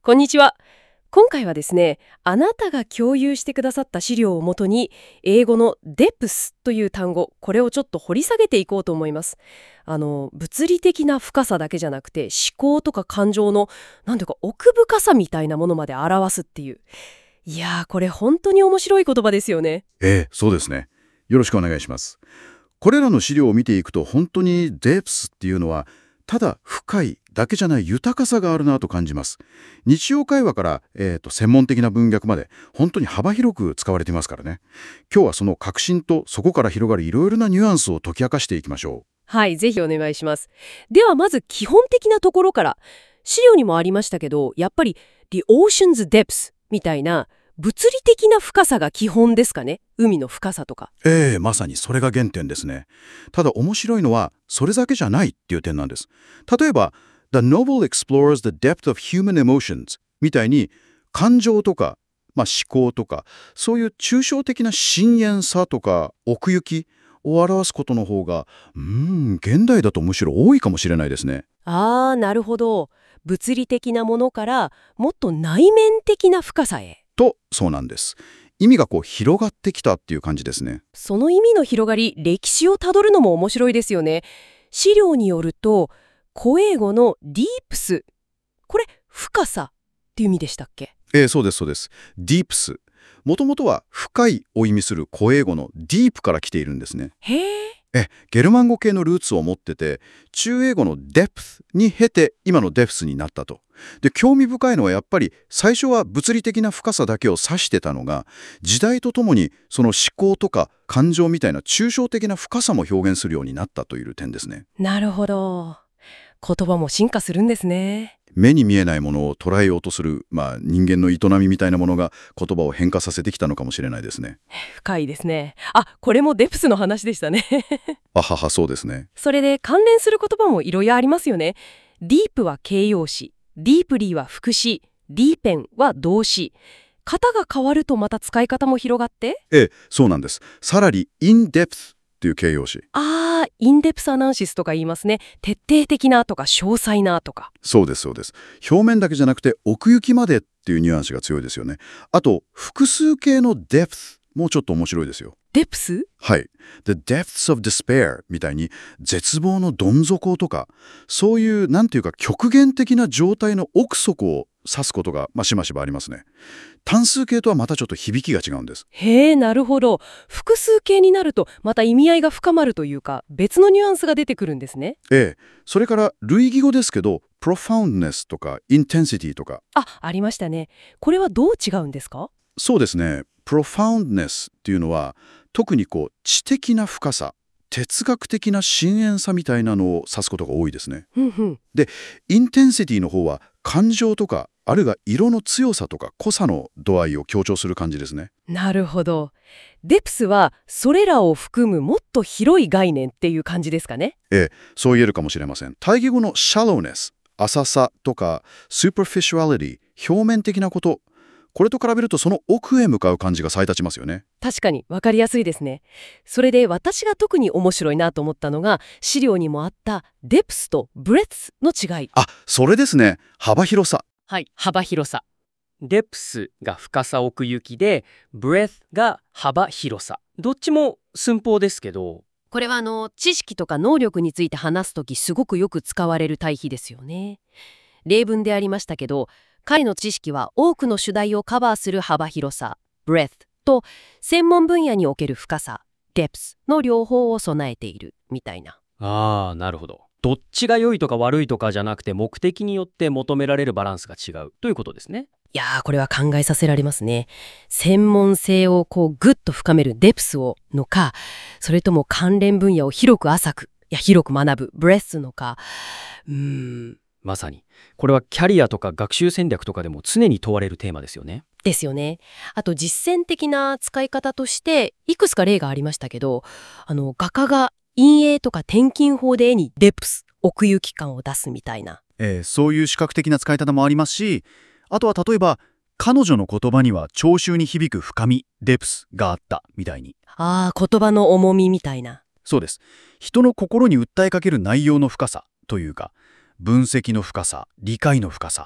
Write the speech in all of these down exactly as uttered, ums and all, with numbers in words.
こんにちは。今回はですね、あなたが共有してくださった資料をもとに、英語の デプス という単語、これをちょっと掘り下げていこうと思います。あの、物理的な深さだけじゃなくて、思考とか感情の、なんていうか奥深さみたいなものまで表すっていう。いやー、これ本当に面白い言葉ですよね。 ええ、そうですね。よろしくお願いします。これらの資料を見ていくと本当に デプス っていうのはただ深いだけじゃない豊かさがあるなと感じます。日常会話から、えーと専門的な文脈まで本当に幅広く使われていますからね。今日はその革新とそこから広がるいろいろなニュアンスを解き明かしていきましょはい、ぜひお願いします。ではまず基本的なところから。資料にもありましたけど、やっぱり The Ocean's Depths みたいな物理的な深さが基本ですかね。海の深さとか。 う。ええ、まさにそれが原点ですね。ただ面白いのはそれだけじゃないっていう点なんです。例えば The novel explores the depth of human emotions みたいに感情とか、まあ、思考とかそういう抽象的な深遠さとか奥行きを表すことの方がうーん現代だとむしろ多いかもしれないですね。 あー、なるほど。物理的なものからもっと内面的な深さへ。 とそうなんです。意味がこう広がってきたっていう感じですね。 その意味の広がり、歴史をたどるのも面白いですよね。資料によると、古英語の ディープス、これ深さっていう意味でしたっけ？ ええ、そうですそうです。ディープス。もともとは深いを意味する古英語のディープから来ているんですね。 へえ。 え、ゲルマン語系のルーツを持ってて、中英語の デプス に経て今の デプス になったと。で、興味深いのはやっぱり最初は物理的な深さだけを指してたのが、時代とともにその思考とか感情みたいな抽象的な深さも表現するようになったという点ですね。 なるほど。言葉も進化するんですね。 目に見えないものを捉えようとする、まあ、人間の営みみたいなものが言葉を変化させてきたのかもしれないですね。 深いですね。あ、これもデプスの話でしたね。 あはは、そうですね。 それで関連する言葉もいろいろありますよね。ディープは形容詞、ディープリーは副詞、ディーペンは動詞。型が変わるとまた使い方も広がって、 ええ、そうなんです。さらに in depth っていう形容詞。 あー、インデプスアナンシスとか言いますね。徹底的なとか詳細なとか。 そうですそうです。表面だけじゃなくて奥行きまでっていうニュアンスが強いですよね。あと複数形の depth もうちょっと面白いですよ。 デプス？ はい。The depths of despair みたいに絶望のどん底とかそういうなんていうか極限的な状態の奥底を指すことが、まあ、しばしばありますね。単数形とはまたちょっと響きが違うんです。 へえ、なるほど。複数形になるとまた意味合いが深まるというか、別のニュアンスが出てくるんですね。 ええ。それから類義語ですけど profoundness とか intensity とかあ、ありましたね。これはどう違うんですか？ そうですね。profoundness っていうのは特にこう知的な深さ哲学的な深遠さみたいなのを指すことが多いですね。 ふんふん。 でインテンシティの方は感情とかあるいは色の強さとか濃さの度合いを強調する感じですね。 なるほど。デプスはそれらを含むもっと広い概念っていう感じですかね。 ええ、そう言えるかもしれません。対義語の shallowness 浅さとか superficiality 表面的なことこれと比べるとその奥へ向かう感じが際立ちますよね。 確かに分かりやすいですね。それで私が特に面白いなと思ったのが、資料にもあったデプスとブレッツの違い。 あ、それですね。幅広さ。 はい、幅広さ。 デプスが深さ奥行きで、ブレ t が幅広さ。どっちも寸法ですけど、 これはあの知識とか能力について話すときすごくよく使われる対比ですよね。例文でありましたけど、彼の知識は多くの主題をカバーする幅広さ、ブレ t と専門分野における深さ、デプスの両方を備えているみたいな。 ああ、なるほど。どっちが良いとか悪いとかじゃなくて、目的によって求められるバランスが違うということですね。 いやー、これは考えさせられますね。専門性をこうぐっと深めるデプスをのか、それとも関連分野を広く浅く、いや広く学ぶブレスのか。うーん。 まさに。これはキャリアとか学習戦略とかでも常に問われるテーマですよね。 ですよね。あと実践的な使い方としていくつか例がありましたけど、あの画家が陰影とか転勤法で絵にデプス、奥行き感を出すみたいな。 えーそういう視覚的な使い方もありますし、あとは例えば彼女の言葉には聴衆に響く深みデプスがあったみたいに。 ああ、言葉の重みみたいな。 そうです。人の心に訴えかける内容の深さというか、分析の深さ、理解の深さ、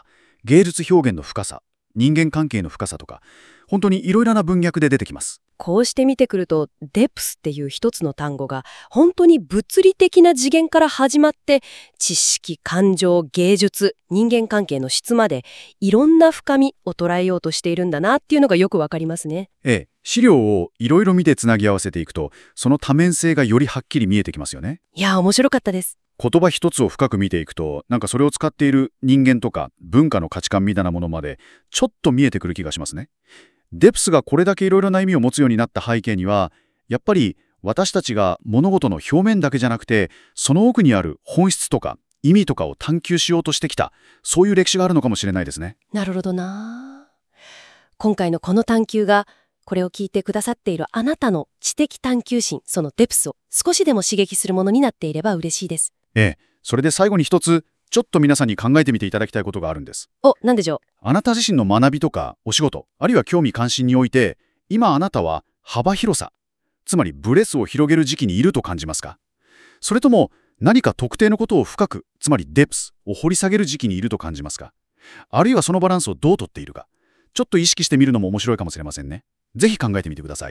芸術表現の深さ、人間関係の深さとか、本当にいろいろな文脈で出てきます。 こうして見てくると、デプスっていう一つの単語が本当に物理的な次元から始まって、知識、感情、芸術、人間関係の質までいろんな深みを捉えようとしているんだなっていうのがよくわかりますね。 ええ、資料をいろいろ見てつなぎ合わせていくと、その多面性がよりはっきり見えてきますよね。 いや、面白かったです。 言葉一つを深く見ていくと、なんかそれを使っている人間とか文化の価値観みたいなものまでちょっと見えてくる気がしますね。デプスがこれだけいろいろな意味を持つようになった背景には、やっぱり私たちが物事の表面だけじゃなくて、その奥にある本質とか意味とかを探求しようとしてきた、そういう歴史があるのかもしれないですね。 なるほどな。今回のこの探求が、これを聞いてくださっているあなたの知的探求心、そのデプスを少しでも刺激するものになっていれば嬉しいです。 ええ、それで最後に一つ、ちょっと皆さんに考えてみていただきたいことがあるんです。 お、なんでしょあなた自身の学びとかお仕事、あるいは興味関心において、今あなたは幅広さ、つまりブレスを広げる時期にいると感じますか？それとも何か特定のことを深く、つまりデプスを掘り下げる時期にいると感じますか？あるいはそのバランスをどうとっているか、ちょっと意識してみるのも面白いかもしれませんね。ぜひ考えてみてください。